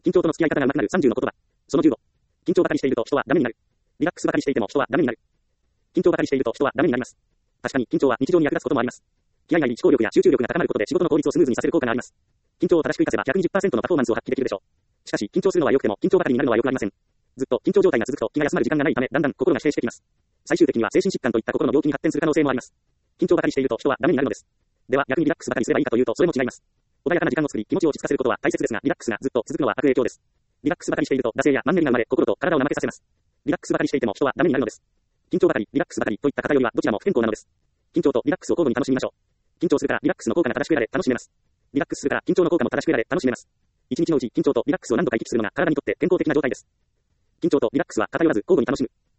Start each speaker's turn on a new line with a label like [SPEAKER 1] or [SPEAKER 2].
[SPEAKER 1] 緊張との付き合い方が上手くなる30の言葉。その15。緊張ばかりしていると人はダメになる。リラックスばかりしていても人はダメになる。緊張ばかりしていると人はダメになります。確かに緊張は日常に役立つこともあります。気合が入り思考力や集中力が高まることで仕事の効率をスムーズにさせる効果があります。緊張を正しく活かせば 120% のパフォーマンスを発揮できるでしょう。しかし緊張するのは良くても緊張ばかりになるのは良くありません。ずっと緊張状態が続くと気が休まる時間がないためだんだん心が疲弊してきます。最終的には精神疾患といった心の病気に発展する可能性もあります。緊張ばかりしていると人はダメになるのです。では逆にリラックスばかりすればいいかというとそれも違います。穏やかな時間を作り気持ちを落ち着かせることは大切ですがリラックスがずっと続くのは悪影響です。リラックスばかりしていると惰性やマンネリが生まれ心と体を怠けさせます。リラックスばかりしていても人はダメになるのです。緊張ばかりリラックスばかりといった方よりはどちらも不健康なのです。緊張とリラックスを交互に楽しみましょう。緊張するからリラックスの効果が正しく得られ楽しめます。リラックスするから緊張の効果も正しく得られ楽しめます。一日のうち緊張とリラックスを何度か行き来するのが体にとって健康的な状態です。緊張とリラックスは偏らず交互に楽しむ。